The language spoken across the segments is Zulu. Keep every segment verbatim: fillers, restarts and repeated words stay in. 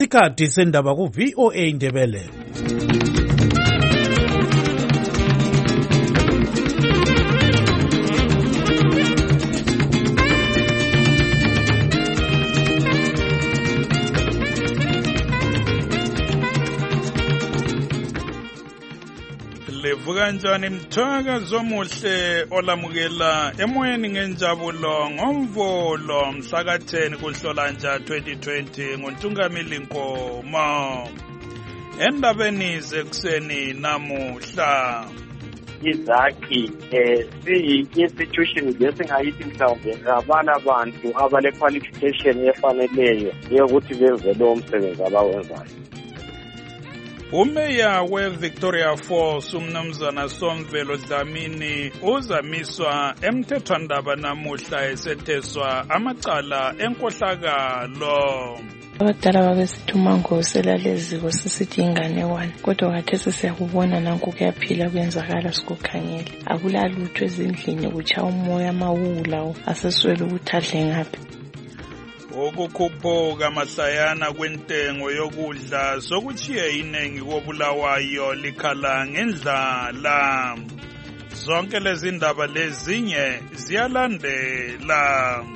Isikhathi sendaba ku V O A Ndebele. Livuka njani mthakazo omuhle olamukela emoyeni ngenjabulo ngomvulo mhla ten kuNhlolanja twenty twenty ngoNtungamili Nkomo. Endabeni zekuseni namuhla izakhi eh siyi-institution lesingayithi mhlawumbe abana bantu abale qualification efaneleyo yokuthi benze lowo msebenzi abawenzayo. Umeya we-Victoria Falls umnumzana Somvelo Dlamini uzamiswa emthethwandaba namuhla esetheswa amacala enkohlakalo. Abadala babesithi uMangosi elaleziko sisithi inganekwane, kodwa khathesi siyakubona nanku kuyaphila kwenzakala sikukhangele. Akulalutho ezindlini kutsha umoya amawula aseswele ukuthi adle ngaphi. Ukukhuphuka mahlayana kwentengo yokudla sokuchiye inengi kobulawayo likhala ngendlala. Zonke lezi ndaba lezinye ziyalandela.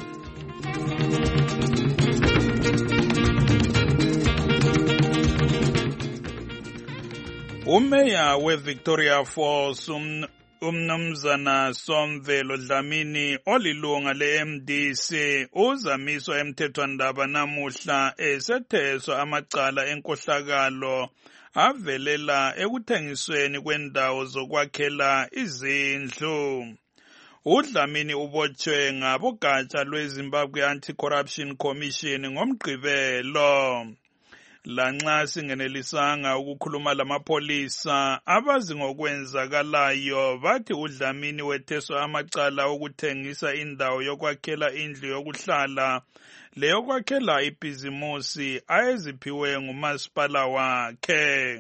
Umeya we-Victoria Falls um umnumzana Somvelo Dlamini olilunga le-M D C uzamiswa emthethwandaba namuhla esetheswa amacala enkohlakalo avelela ekuthengisweni kwendawo zokwakhela izindlu. uDlamini ubotshwe ngabogatsha lweZimbabwe Anti-Corruption Commission ngomgqibelo. Lanxa singenelisanga ukukhuluma lamapholisa abazi ngokwenzakalayo bathi uDlamini wetheswa amacala okuthengisa indawo yokwakhela indlu yokuhlala leyokwakhela ibhizimusi ayeziphiwe ngumasipala wakhe.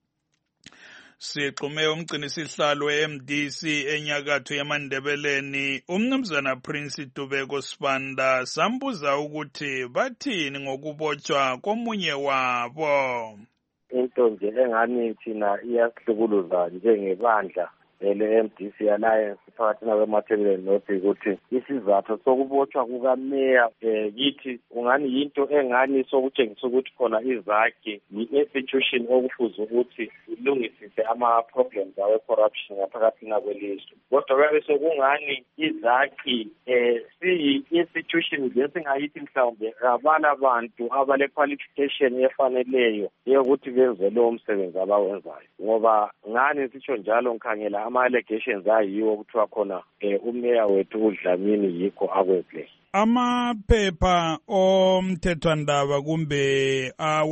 Sixume umgcinisihlalo we-M D C enyakatho yamandebeleni umnumzana Prince Dubeko Sibanda sambuza ukuthi bathini ngokubotshwa komunye wabo. Into nje engani thina iyasihlukuluza njengebandla ele-M D C Alliance phakathi nakwemathebeleni nothi ukuthi isizathu sokubotshwa kukameya eh yithi ungani yinto engani sokutshengisa ukuthi khona izakhi i-institution okufuze ukuthi ilungisise ama-problems awe corruption ngaphakathi nakwelizwe. Kodwa kuyabe sokungani izakhi eh siyi-institution lesingayithi mhlawumbe abana bantu abale qualification efaneleyo yokuthi benze lowo msebenzi abawenzayo. Ngoba ngani sitsho njalo ngikhangela ama-allegations ayiwo kuthiwa khona eh umeya wethu uDlamini yikho akweple. Amaphepha omthethwandaba kumbe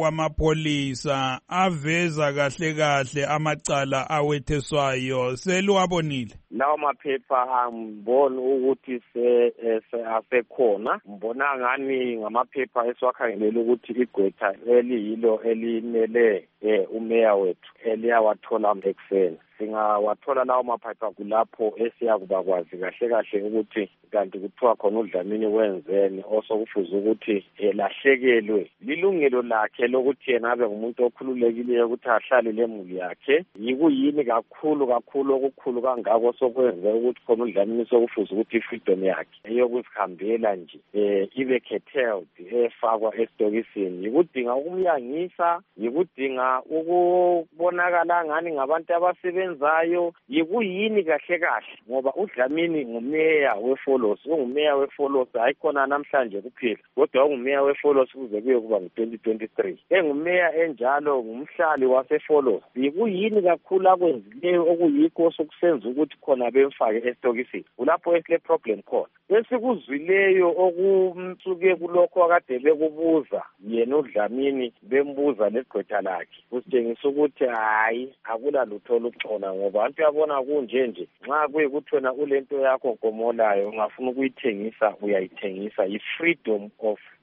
awamapholisa aveza kahle kahle amacala awetheswayo seliwabonile. Lawo maphepha angiboni ukuthi se asekhona, mbona ngani ngamaphepha esiwakhangelela ukuthi igqwetha eliyilo elimele eh umeya wethu eliyawathola ekuseni. Singawathola lawo maphepha kulapho esiyakuba kwazi kahle kahle ukuthi kanti kuthiwa khona uDlamini wenzeni osokufuza ukuthi elahlekelwe lilungelo lakhe lokuthi yena abe ngumuntu okhululekileyo ukuthi ahlale lemuli yakhe. Yikuyini kakhulu kakhulu okukhulu kangako sokwenze ukuthi khona uDlamini sokufuza ukuthi ifreedom yakhe eyokuzihambela nje eh ibe curtailed efakwa estokisini. Yikudinga ukumyangisa, yikudinga ukubonakala ngani ngabantu abasebenzayo, yikuyini kahle kahle ngoba uDlamini ngumeya weFolos, ungumeya weFolos ayikhona namhlanje kuphela, kodwa ungumeya weFolos kuze kuye kuba ngo-twenty twenty-three. Engumeya enjalo ngumhlali waseFolos. Yikuyini kakhulu akwenzileyo okuyikho sokusenza ukuthi khona bemfake estokisini. Kulapho esile problem khona. Esikuzwileyo okumsuke kulokho akade bekubuza yena uDlamini bembuza legqwetha lakhe kusitshengisa ukuthi hayi akula lutho oluxona ngoba abantu yabona kunje nje nxa kuyikuthi wena ulento yakho nkomolayo ungafuna ukuyithengisa uyayithengisa. I-freedom of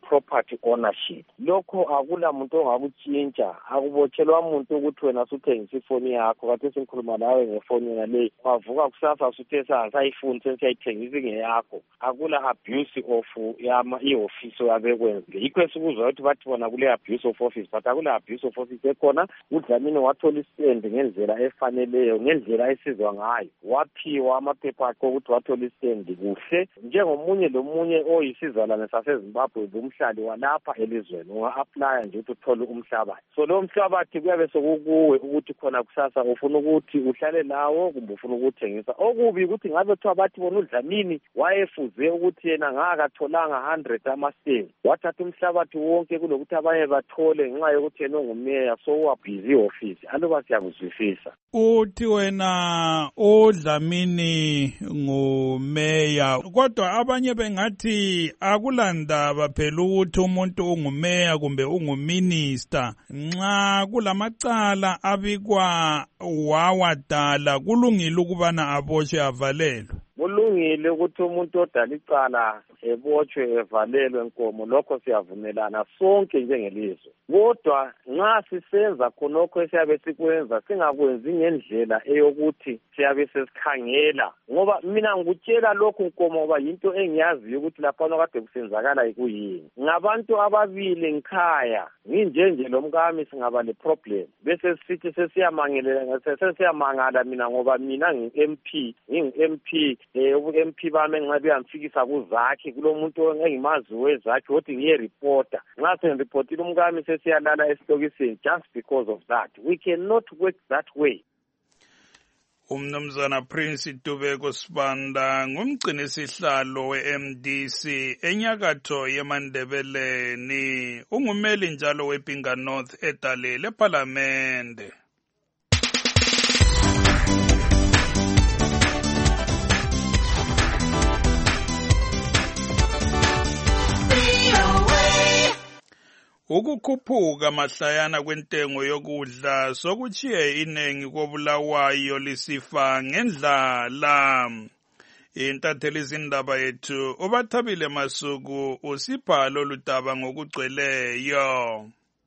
property ownership. Lokho akula muntu ongakutshintsha, akubotshelwa umuntu ukuthi wena suthengisa ifoni yakho kade sinkhuluma nawe ngefoni yale wavuka kusasa suthe sayifuni sesiyayithengisa ngeyakho. Akula abuse of yama ioffice yabekwenzile. Yikho esikuzwa ukuthi bathi bona kule abuse of office, but akula abuse of office ekhona. uDlamini wathola istand ngendlela efaneleyo, ngendlela esizwa ngayo. Waphiwa amaphepha akhe ukuthi wathola istand kuhle njengomunye lomunye oyisizalwane saseZimbabwe umhlali walapha elizweni. Unga-apply nje ukuthi uthole umhlabathi. So lo mhlabathi kuyabe sokukuwe ukuthi khona kusasa ufuna ukuthi uhlale lawo kumbe ufuna ukuthengisa. Okubi ukuthi ngabe kuthiwa bathi bona uDlamini wayefuze ukuthi yena ngakatholanga one hundred ama-stand, wathatha umhlabathi wonke kulokuthi abanye bathole ngenxa yokuthi yena ongumeya so wabhizi office. Aloba siyakuzwisisa. Uthi wena uDlamini ngumeya, kodwa abanye bengathi akulandaba phela ukuthi umuntu ungumeya kumbe unguminister. Nxa kulamacala abikwa wawadala kulungile ukubana aboshwe avalelwe. Kulungile ukuthi umuntu odala icala ebotshwe evalelwe nkomo, lokho siyavumelana sonke njengelizwe. Kodwa nxa sisenza khonokho esiyabe sikwenza singakwenzi ngendlela eyokuthi siyabe sesikhangela, ngoba mina ngikutshela lokhu nkomo ngoba yinto engiyaziyo ukuthi lapha kade kusenzakala ikuyini. Ngabantu ababili ngikhaya nginjenje lomkami singaba le problem bese sithi sesiyamangelela sesiyamangala mina ngoba mina ngi-M P ngingu-M P eh ubu-M P bami engabe yamfikisa kuzakhe kulo muntu engimazi wezakhe ukuthi ngiye reporter. Nxa sengireportile umkami sesiyalala esitokisini just because of that. We cannot work that way. Umnumzana Prince Tubeko Sibanda ngumgcini sihlalo we-M D C enyakatho yeMandebeleni, ungumeli njalo wePinga North edalile eParliamente. Ukukhuphuka mahlayana kwentengo yokudla sokuchiye inengi koBulawayo lisifa ngendlala. Intatheli izindaba yethu uBathabile Masuku usipha lolu daba ngokugcweleyo.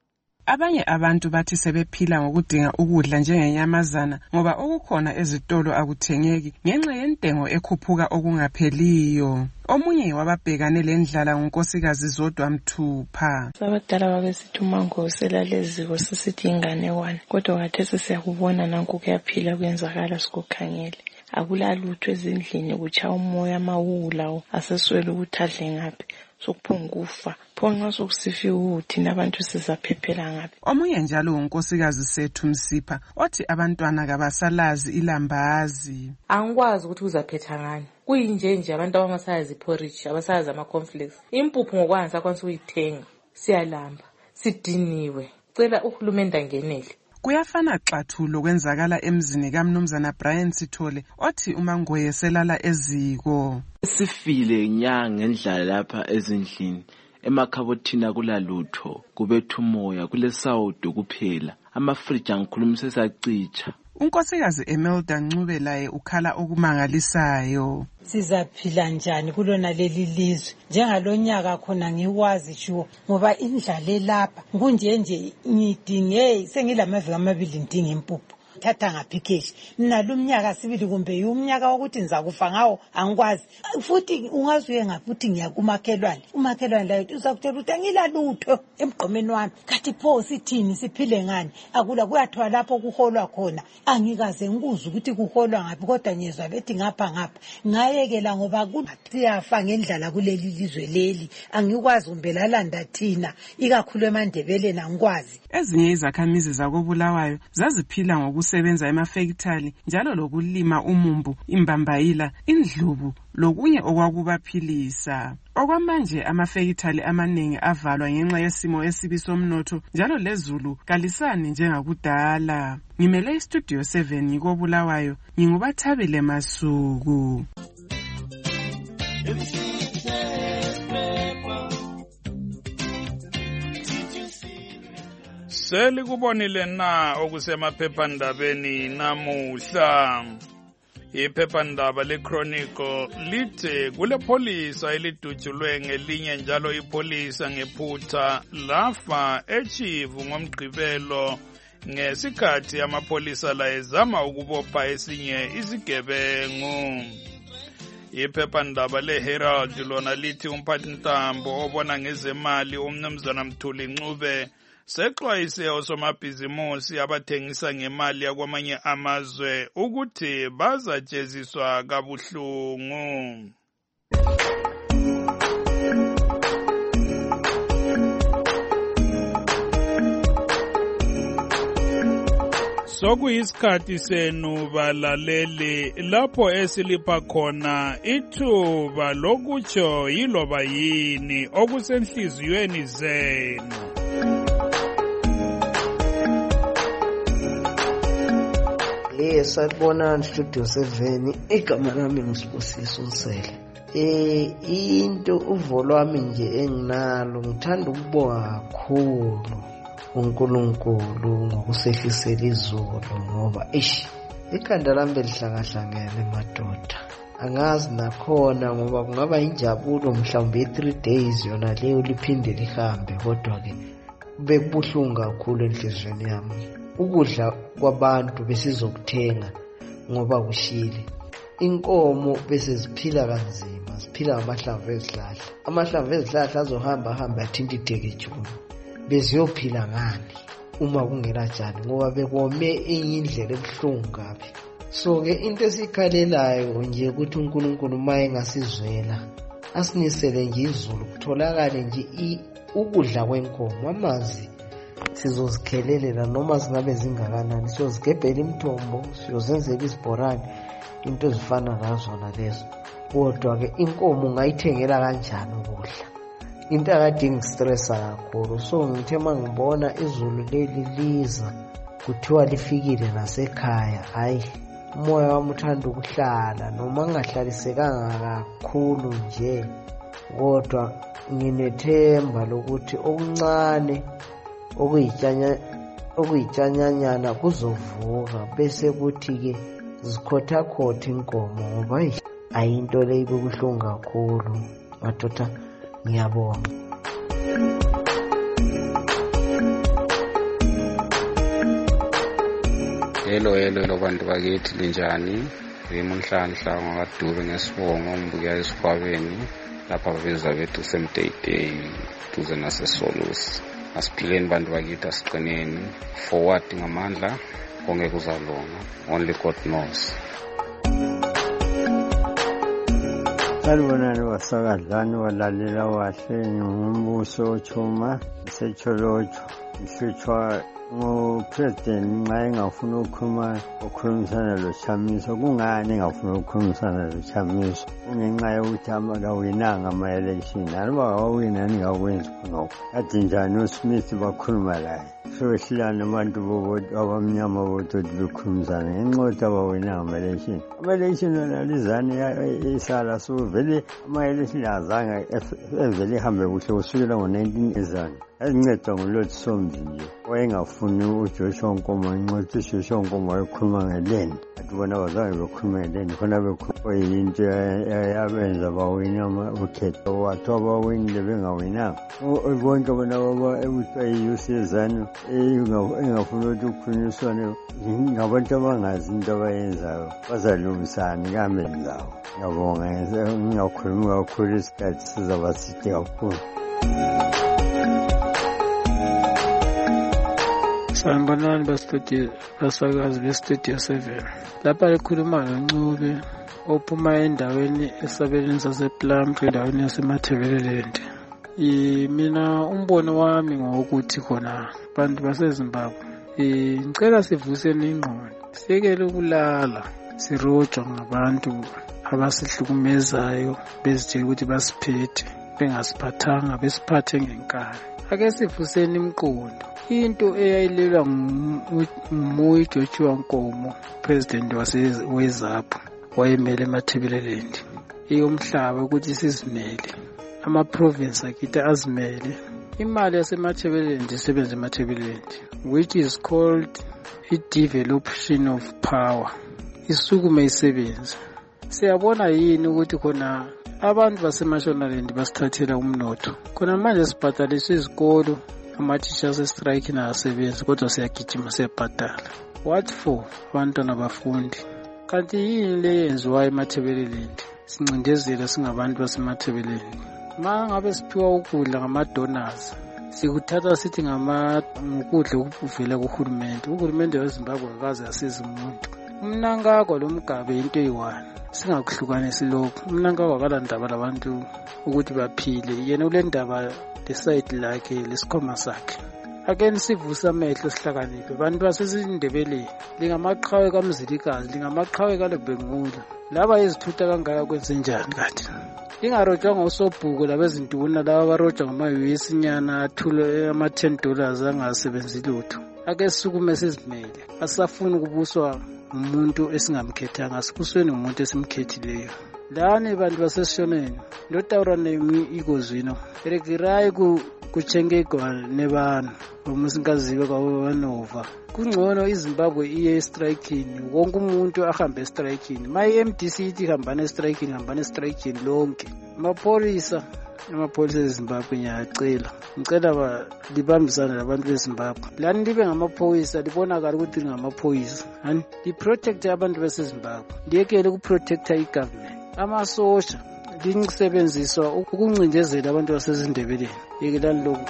Abanye abantu bathi sebephila ngokudinga ukudla njengenyamazana ngoba okukhona ezitolo akuthengeki ngenxa yentengo ekhuphuka okungapheliyo. Omunye wababhekane lendlala ngunkosikazi Zodwa Mthupha. Abadala babesithi uMangosi elaleziko sisithi inganekwane, kodwa khathesi siyakubona nanku kuyaphila kwenzakala sikukhangele. Akulalutho ezindlini kuchaya umoya amawula aseswele ukuthi adle ngaphi. Sokuphunga ufa phonqa sokusifika ukuthi nabantu sizaphephela ngaphi. Omunye njalo unkosikazi Sethu Msipha othi abantwana kabasalazi ilambazi. Angikwazi ukuthi uzaphetha ngani. Kuyinje nje abantu abamasayazi porridge abasayazi ama cornflakes. Impuphu ngokwanza kwansi uyithenga. Siyalamba, sidiniwe. Cela uhulumende angenele. Kuyafana xathulo kwenzakala emzini kaMnumzana Brian Sithole othi uMangoye selala eziko. Sifile nya ngendlala lapha ezindlini, emakhabothini akulalutho, kubetha umoya, kulesawudo kuphela. Amafriji angikhulumisa sacitsha. Unkosikazi Emelda Ncube laye ukhala okumangalisayo. Sizaphila njani kulona leli lizwe njengalonyaka khona ngiwazi sho ngoba indlala lapha kunje nje ngidinge sengilamaviki amabili ndinge impuphu thatha ngaphi cash nalumnyaka sibili kumbe umnyaka wokuthi nizakufa ngawo angikwazi futhi ungazuye ngafuthi ngiyakumakhelwane umakhelwane la uzakutshela ukuthi angilalutho emgqomeni wami kathi pho sithini siphile ngani akula kuyathwa lapho kuholwa khona angikaze ngikuze ukuthi kuholwa ngaphi kodwa nyezwa bethi ngapha ngapha ngayekela ngoba kuyafa ngendlala kuleli lizwe leli angikwazi umbelala thina ikakhulu eMandebeleni angikwazi. Ezinye izakhamizi zakoBulawayo zaziphila ngokusebenza emafactory njalo lokulima umumbu, imbambayila, indlubu lokunye okwakubaphilisa. Okwamanje amafactory amaningi avalwa ngenxa yesimo esibi somnotho njalo lezulu kalisani njengakudala. Ngimele istudio seven ngikoBulawayo nginguBathabile Masuku. Selikubonile na okusemaphephandabeni namuhla. Iphephandaba leChronicle lithi kule pholisa elidutshulwe ngelinye njalo ipholisa ngephutha lafa eChivu ngomgqibelo ngesikhathi amapholisa la ezama ukubopha esinye isigebengu. Iphephandaba leHerald lona lithi umphathintambo obona ngezemali umnumzana Mthuli Ncube sexwayise osomabhizimusi abathengisa ngemali yakwamanye amazwe ukuthi bazajeziswa kabuhlungu. Sokuyisikhathi senu balaleli lapho esilipha khona ithuba lokutsho yiloba yini okusenhliziyweni zenu. Yes, sakubona Studio seven igama lami ngisibusiso Nsele. Eh into uvo lwami nje enginalo ngithanda ukubonga kakhulu uNkulunkulu ngokusehlisela izulu ngoba ish ikhanda lami belihlangahlangene madoda. Angazi nakhona ngoba kungaba injabulo mhlawumbe three days yona leyo liphinde lihambe kodwa ke bekubuhlungu kakhulu enhlizweni yami. Ukudla kwabantu besizokuthenga ngoba kushile. Inkomo bese ziphila kanzima, ziphila ngamahlamvu ezihlahla. Amahlamvu ezihlahla azohamba hamba athinta idekejuni. Beziyophila ngani uma kungela tshani ngoba bekome indlela ebuhlungu kabi. So ke into esikhalelayo nje ukuthi uNkulunkulu maye ngasizwela asinisele nje izulu kutholakale nje ukudla kwenkomo amazi sizozikhelelela noma zingabe zingakanani siyozigebhela imithombo siyozenzela isibhorane into ezifana nazo nalezo. Kodwa ke inkomo ungayithengela kanjani ukudla? Into akadingi stressa kakhulu. So ngithe mangibona izulu leli liza kuthiwa lifikile nasekhaya, hayi umoya wami uthanda ukuhlala noma ngahlalisekanga kakhulu nje kodwa nginethemba lokuthi okuncane okuyitshanya okuyitshanyanyana kuzovuka bese kuthi ke zikhotha khotha inkomo ngoba ayinto leyo ibuhlungu kakhulu madoda. Ngiyabonga. Hello hello bantu bakithi linjani? Ngimunhlanhla ngakadube ngesibongo ngibuya esikhwabeni lapha beza bethu semdayday duze nasesolusi. Asiphileni bantu bakithi asiqineni forward ngamandla konke kuzalona. Only God knows. Salibonani wasakadlani walalela wahle ngumbuso ochuma secholocho nhlutshwa ngo-president nxa engafuna ukukhuluma ukukhulumisana loChamiso. Kungani engafuna ukukhulumisana loChamiso? Kungenxa yokuthi akawinanga ama-election. Aluba awawina ningakwenzi khonokho. Kade njani uSmith bakhuluma laye sowehlilana abantu abamnyama bodwa bekhulumisana ngenxa yokuthi abawinanga ama-election. Ama-election analizane isala so vele ama-election azange evele ihambe kuhle kusukela ngo-nineteen ezana. Yazincedwa nguLord Somzi nje wayengafuni uJoshua Nkomo ngenxa yokuthi uJoshua Nkomo wayekhuluma ngeleni. Athi bona abazange bekhuluma ngeleni khona bekhuluma yinto yabenza bawina ukhetho wathiwa bawinile bengawinanga. Bonke bona ebu-U C ezanu engafuni ukuthi kukhulunyiswane ngabantu abangazi into abayenzayo bazalungisani kameni zawo. Ngiyabonga ngingakhulumi kakhulu isikhathi sizaba side kakhulu. Sanibonani bastudio basakazi bestudio seven. Lapha likhuluma noNcube ophuma endaweni esabelweni sasePlum endaweni yaseMathebeleland. Mina umbono wami ngokuthi khona bantu baseZimbabwe ngicela sivuseni ingqondo. Sikele ukulala sirojwa ngabantu abasihlukumezayo bezitshela ukuthi basiphethe bengasiphathanga besiphathe ngenkani. Ake sivuseni imqondo. Into eyayilelwa nguMuyi Joshua Nkomo, president waseWeZAPU wayemele eMathebeleland, eyomhlaba ukuthi sizimele ama-province akithi azimele. Imali yaseMathebeleland isebenza eMathebeleland, which is called i-devolution of power. isukume isebenze. Siyabona yini ukuthi khona abantu baseMashonaland basithathela umnotho. Khona manje sibhadaliswa izikolo, ama-teachers e-strike nasebenzi, kodwa siyagijima siyabhadala. What for? Abantwana bafundi. Kanti yini le yenziwayo eMathebeleland? Sincindezela singabantu basemathebeleni. Ma ngabe siphiwa ukudla ngama-donors, sikuthatha sithi ngukudla okuvela kuhulumende. Uhulumende weZimbabwe akaze asize umuntu. Umnankagwa lo mgabe into eyi-one. Singakuhlukanisi lokho. Umnankagwa akalandaba labantu ukuthi baphile. Yena ule ndaba lesayidi lakhe lesikhoma sakhe. Ake sivusa amehlo sihlakaniphe. Abantu basezindebeleni lingamaqhawe kaMzilikazi, lingamaqhawe kaLebengula. Laba izithutha kangaka kwenze njani kanti? Ingarojwa ngosobhuko labezinduna laba barojwa ngama-U S nyana athule ama-ten dollars angasebenzi lutho. Ake sisukume sizimele. Asafuni ukubuswa umuntu esingamkhethanga, asibusweni ngumuntu esimkhethileyo. Lani bantu basesishoneni ndotawura nemi ikozwino erekirai ku kuchengegwa nebanu umusinkaziwe kwabanova kungcono iZimbabwe iye strikeini wonke umuntu ahambe strikeini my M D C ithi hambane strikeini hambane strikeini lonke amapolisa amapolisa eZimbabwe ngiyacela ngicela ba libambisana labantu beZimbabwe lani libe ngamaphoyisa libonakala ukuthi ngamaphoyisa hani li protect abantu beseZimbabwe liyekele ku protect igovernment amasosha linisebenziswa ukuncindezela abantu basezindebeleni yekelani lokho.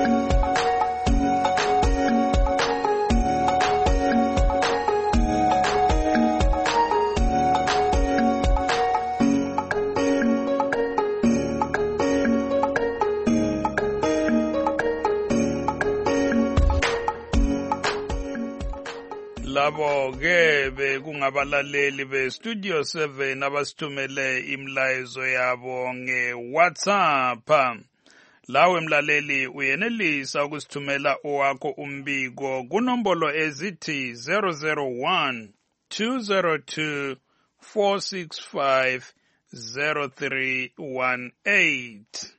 Labo ke bekungabalaleli be Studio seven abasithumele imlayezo yabo ngeWhatsApp. Lawe mlaleli uyenelisa ukusithumela owakho umbiko kunombolo ezithi zero zero one two zero two four six five zero three one eight.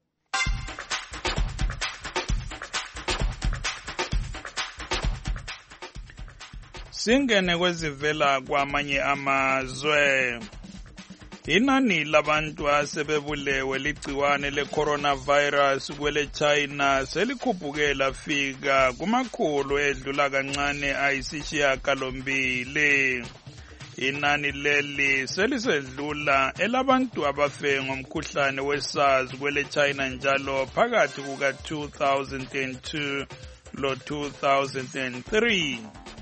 Singene kwezivela kwamanye amazwe. Inani labantu asebebulewe ligciwane le-coronavirus kwele China selikhuphuke lafika kumakhulu edlula kancane ayisishiyagalombili. Inani leli selisedlula elabantu abafe ngomkhuhlane we-SARS kwele China njalo phakathi kuka two thousand two lo two thousand three.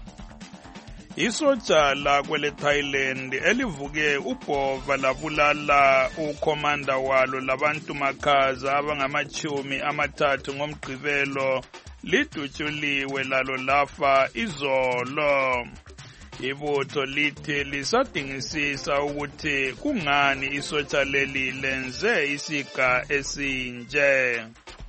Isotsha la kwele Thailand elivuke ubhova labulala ukomanda walo labantu makhaza abangamachumi amathathu ngomgqibelo lidutshuliwe lalo lafa izolo. Ibutho lithi lisadingisisa ukuthi kungani isotsha leli lenze isiga esinje.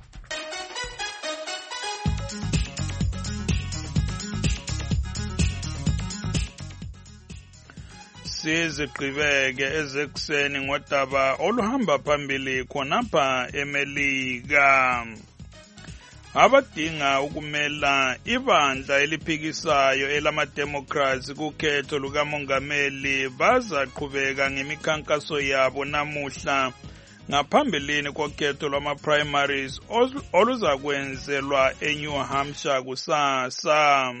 Sizigqibeke ezekuseni ngodaba oluhamba phambili khonapha eMelika. Abadinga ukumela ibandla eliphikisayo elama-Democrats kukhetho lukamongameli bazaqhubeka ngemikhankaso yabo namuhla ngaphambilini kokhetho lwama-primaries oluzakwenzelwa eNew Hampshire kusasa.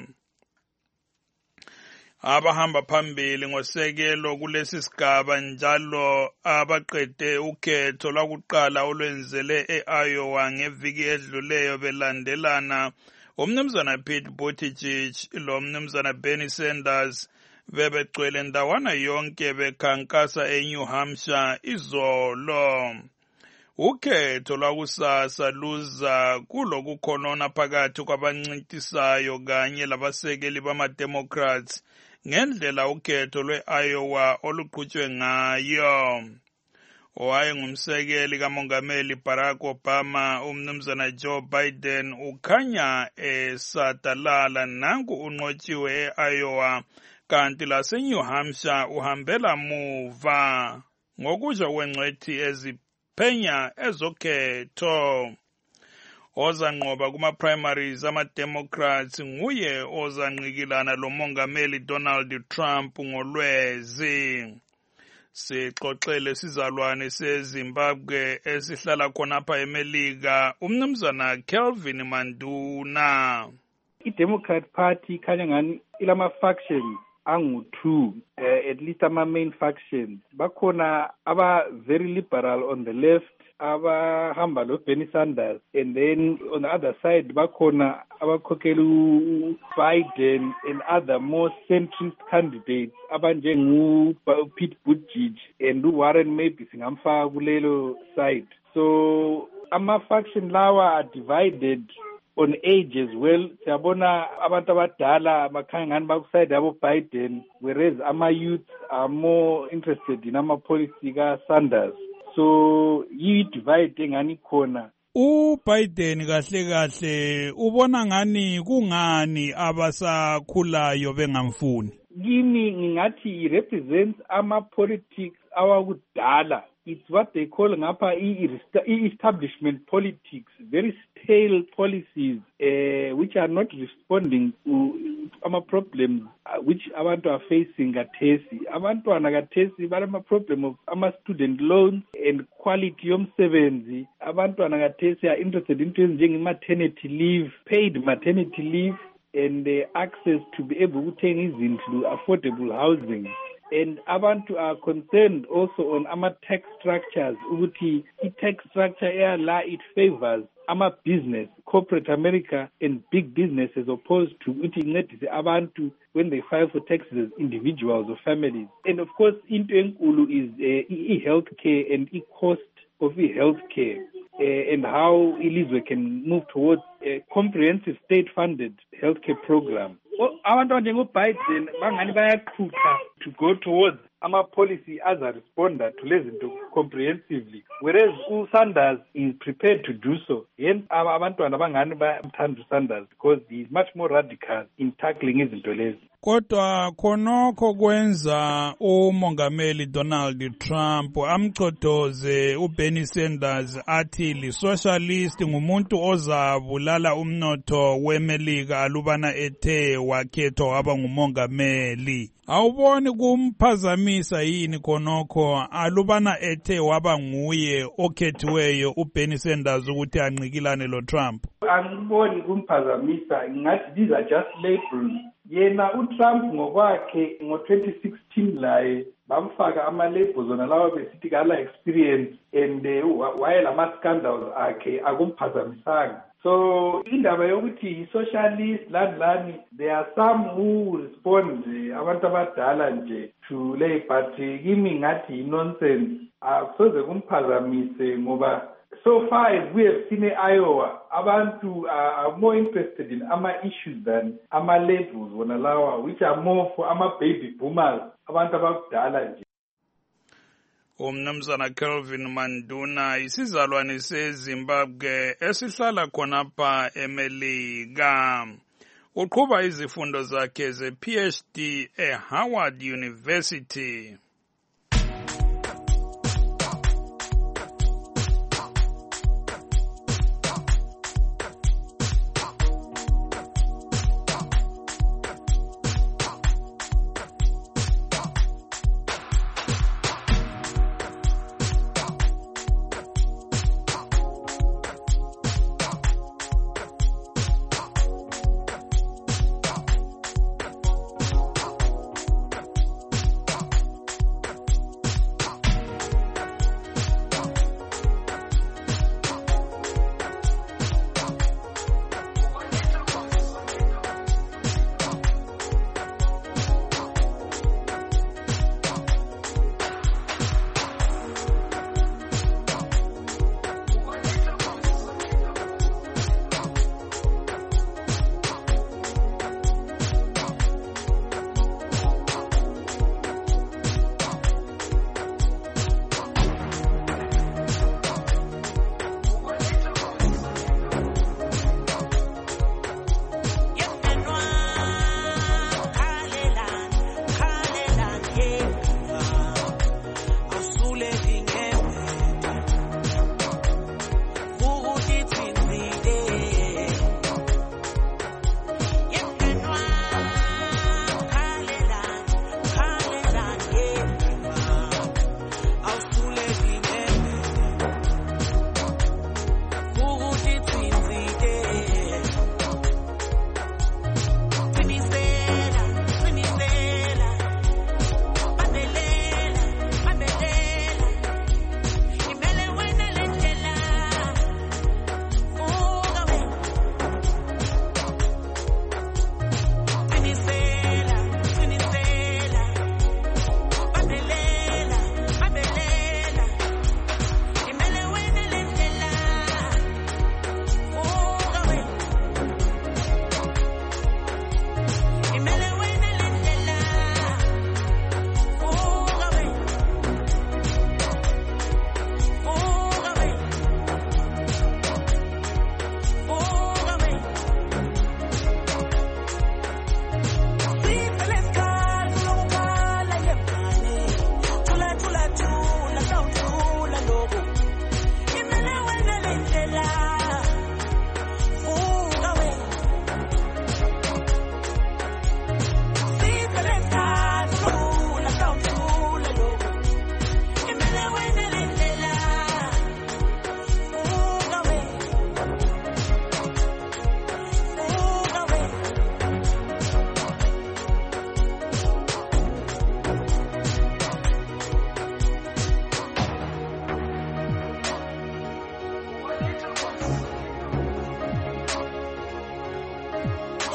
Abahamba phambili ngosekelo kulesi sigaba njalo abaqede ukhetho lwakuqala olwenzele e-Iowa ngeviki edluleyo belandelana umnumzana Pete Buttigieg lo mnumzana Bernie Sanders bebegcwele ndawana yonke bekhankasa eNew Hampshire izolo. Ukhetho lwakusasa luza kulokukhonona phakathi kwabancintisayo kanye labasekeli bama-Democrats ngendlela ukhetho lwe-Iowa oluqhutshwe ngayo. Owayengumsekeli kamongameli Barack Obama umnumzana Joe Biden ukhanya esadalala nanku unqotshiwe e-Iowa kanti laseNew Hampshire uhambela muva ngokusho kwengcwethi eziphenya ezokhetho. ozanqoba kuma-primaries ama-Democrats nguye ozanqikilana lo mongameli Donald Trump ngolwezi. Sixoxele sizalwane seZimbabwe esihlala khonapha eMelika, umnumzana Kelvin Manduna. I-Democrat Party khanya ngani ilama factions angu-two, uh, at least ama-main factions. Bakhona aba very liberal on the left, abahamba lo Bernie Sanders, and then on the other side bakhona abakhokhela Biden and other more centrist candidates abanjengu Pete Buttigieg and Warren maybe singamfaka kulelo side. So ama-faction lawa are divided on age as well. Siyabona abantu abadala bakhanya ngani bakuside yabo Biden, whereas ama-youth are more interested in ama-policy ka Sanders. So yi-divide engani khona. uBiden kahle kahle ubona ngani kungani abasakhulayo bengamfuni? Kimi ngingathi represents ama-politics awakudala. It's what they call ngapha i-establishment politics, very stale policies uh, which are not responding to ama problems uh, which abantu are facing kathesi. Abantwana kathesi balama problem of ama student loans and quality yomsebenzi. Abantwana kathesi are interested in things njenge maternity leave, paid maternity leave, and uh, access to be able to take into affordable housing. And abantu are concerned also on ama tax structures. Ukuthi i-tax structure here la it favors ama business, corporate America and big business as opposed to ukuthi incedise abantu when they file for taxes as individuals or families. And of course into enkulu is uh, i-healthcare and i-cost of i-healthcare. Uh, and how ilizwe can move towards a comprehensive state-funded healthcare program. Abantu njengoBiden bangani bayaqhutha to go towards ama-policy aza-responda to lezi zinto comprehensively, whereas uSanders is prepared to do so. Hence abantwana bangani bayamthanda uSanders because he is much more radical in tackling izinto lezi. Kodwa khonokho kwenza umongameli Donald Trump amchodoze uBernie Sanders athi li-socialist ngumuntu ozabulala umnotho weMelika alubana ethe wakhethwa waba ngumongameli. Awuboni kumphazamisa yini khonokho alubana ethe waba nguye okhethiweyo uBernie Sanders ukuthi anqikilane lo Trump? Angiboni kumphazamisa, ngathi these are just labels. Yena uTrump ngokwakhe ngo twenty sixteen laye bamfaka ama-labels ona lawa besithi kala experience and uh, while ama-scandals akhe akumphazamisanga. So indaba yokuthi i-socialist lani lani, there are some who respond abantu abadala nje to le but kimi ngathi i-nonsense. Akusoze kumphazamise ngoba so far as we have seen in Iowa, abantu are more interested in ama issues than ama labels wona lawa, which are more for ama baby boomers, abantu abadala nje. Umnumzana Kelvin Manduna isizalwane seZimbabwe esihlala khonapha eMelika. Uqhuba izifundo zakhe ze-P H D eHoward University.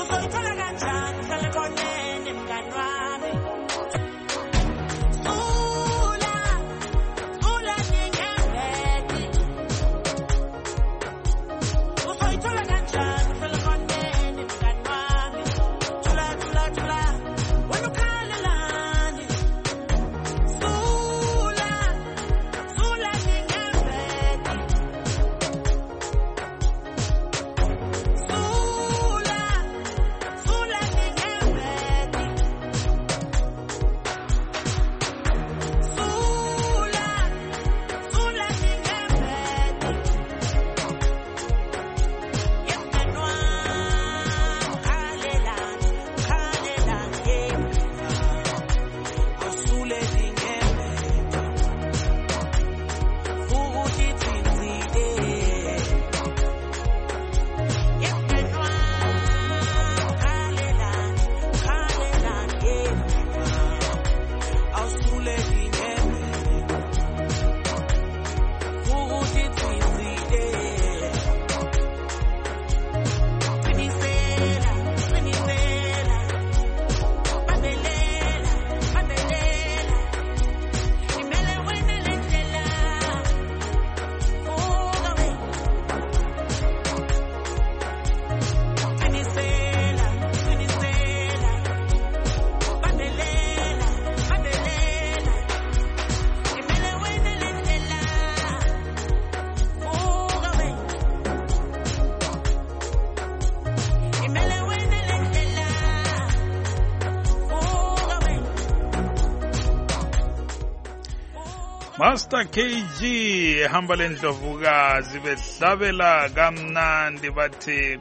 Master K G ehamba lendlovukazi behlabela kamnandi bathi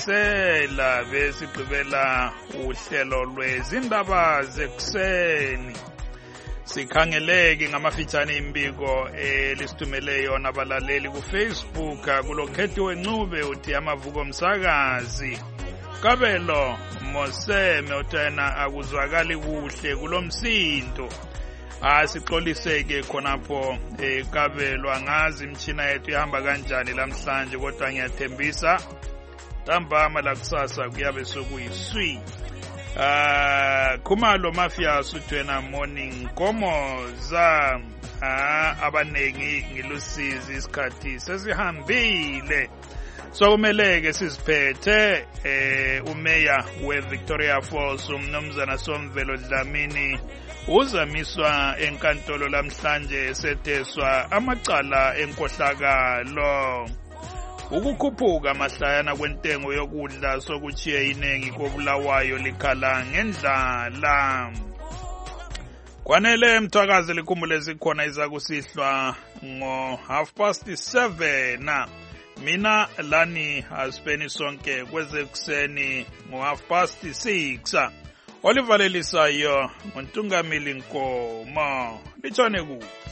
qinisela besigqibela uhlelo lwezindaba zekuseni. Sikhangeleke ngamafitshane imbiko elisithumele yona abalaleli ku Facebook kulokhethi wencube uthi amavuko omsakazi. Kabelo Moseme utena akuzwakali kuhle kulomsindo. Asixoliseke khonapho eKabelo angazi imchina yethu ihamba kanjani lamhlanje kodwa ngiyathembisa ntambama la kusasa kuyabe sokuyiswi. Ah Khumalo Mafia suthwena morning komoza abanengi ngilusizi isikhathi sesihambile. So kumeleke siziphethe eh umeya we Victoria Falls umnumzana Somvelo Dlamini uzamiswa enkantolo lamhlanje setheswa amacala enkohlakalo. Ukukhuphuka amahlayana kwentengo yokudla sokuchiye inengi kobulawayo likhala ngendlala. Kwanele mthakazi likhumbule sikhona izakusihlwa ngo half past seven. Mina lani asipeni sonke kwezekuseni ngo half past six. Olivalelisayo ngontungamili nkomo litshone ku